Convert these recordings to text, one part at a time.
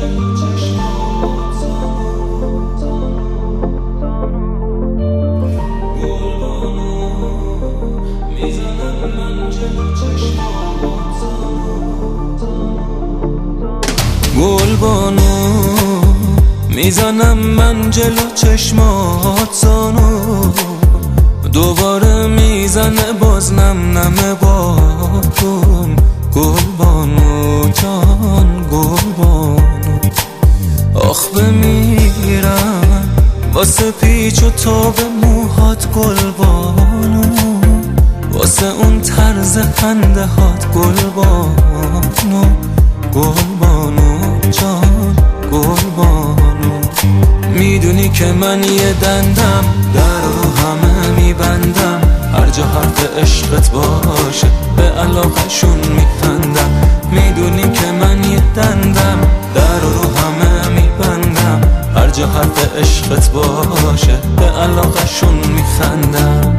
گلبانو میزنم من جلو چشمات زانو، دوباره میزنه باز نم نم باتون. گلبانو جان گلبانو، آخ بمیرم واسه پیچ و تاب موهات گلبانو، واسه اون طرز خنده هات گلبانو. گلبانو جان گلبانو، میدونی که من یه دندم در رو همه میبندم، هر جا حرف عشقت باشه به علاقشون میخندم. میدونی که من یه دندم در رو همه میبندم، هر جا حرف عشقت باشه به علاقشون میخندم.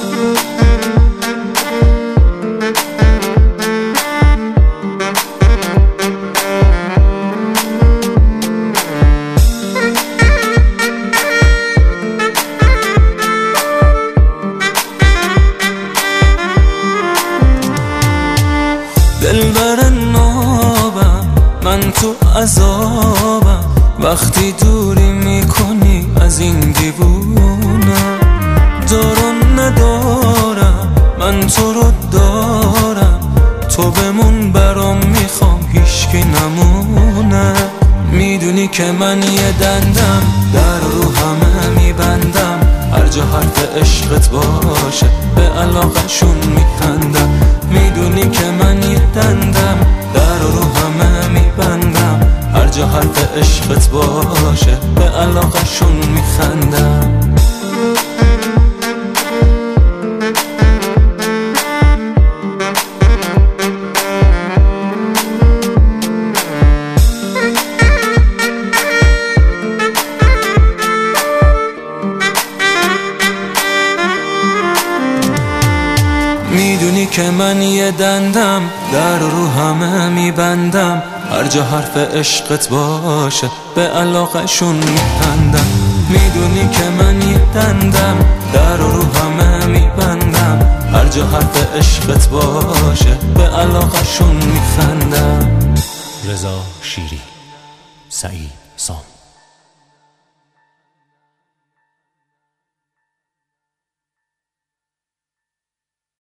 دلبر نابم من تو عذابم، وقتی دوری میکنی از این دیوونم. دارم ندارم من تو رو دارم، تو بمون برام میخوام هیچکی نمونه. میدونی که من یه دندم در رو همه میبندم، هر جا حرف عشقت باشه به علاقشون میخندم. میدونی که من یه دندم در رو همه میبندم، هر جا حرف عشقت باشه به علاقشون میخندم. میدونی که من یه دندم در رو همه میبندم، هر جا حرف عشقت باشه به علاقشون میخندم. میدونی که من یه دندم در رو همه میبندم، هر جا حرف عشقت باشه به علاقشون میخندم. رضا شیری، سعید سام.